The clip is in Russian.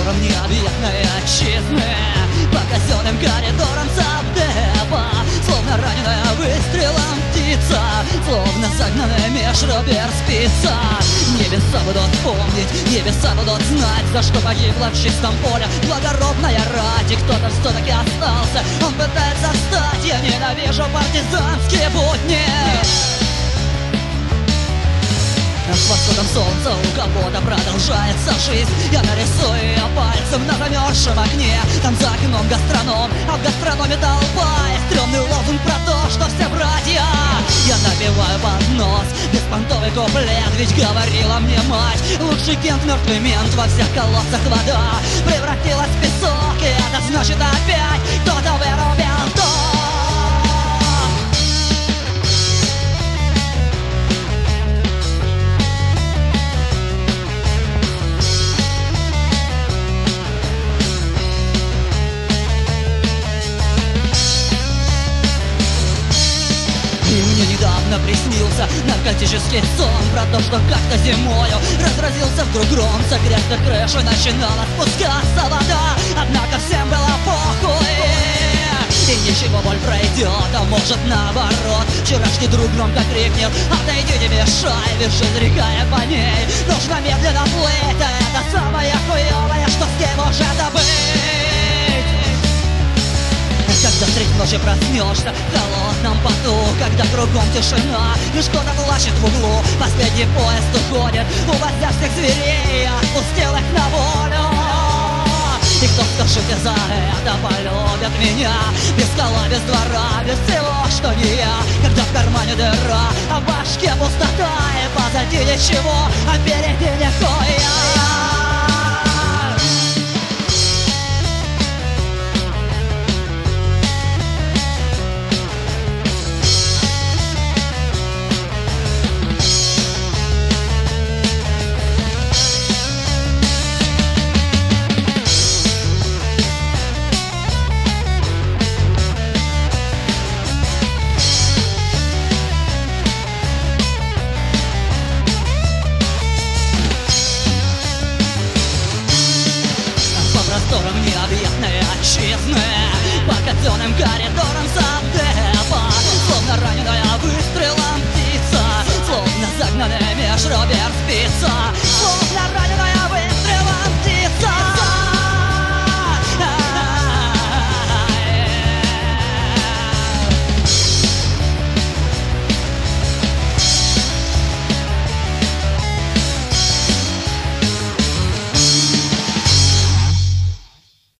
просторам необъятной отчизны, по казенным коридорам Савдеева, словно раненая выстрелом птица, словно загнанная меж ребер спица. Небеса будут помнить, небеса будут знать, за что погибла в чистом поле благородная рать. И кто-то все-таки остался, он пытается встать. Я ненавижу партизанские будни. С восходом солнца у кого-то продолжается жизнь. Я нарисую ее пальцем на замерзшем окне. Там за окном гастроном, а в гастрономе толпа. И стрёмный лозунг про то, что все братья. Я напеваю под нос беспонтовый куплет, ведь говорила мне мать: лучший кент, мертвый мент, во всех колодцах вода превратилась в песок. И это значит опять кто-то вырубил дом. И мне недавно приснился наркотический сон про то, что как-то зимою разразился вдруг гром. С окрестных крыши начинала спускаться вода, однако всем было похуй. И ничего, боль пройдет, а может наоборот. Вчерашний друг громко крикнет: отойди, не мешай, вишь, изрекая по ней. Нужно медленно плыть, а это самое хуёвое, что с кем может быть. Когда средь ночи проснешься в холодном поту, когда кругом тишина, лишь кто-то плачет в углу, последний поезд уходит, увозя всех зверей, отпустил их на волю. И кто, скажите, за это полюбит меня? Без стола, без двора, без всего, что не я. Когда в кармане дыра, а в башке пустота, и позади ничего, а впереди нихуя. Просторам необъятной отчизны, по казенным коридорам Савдеева,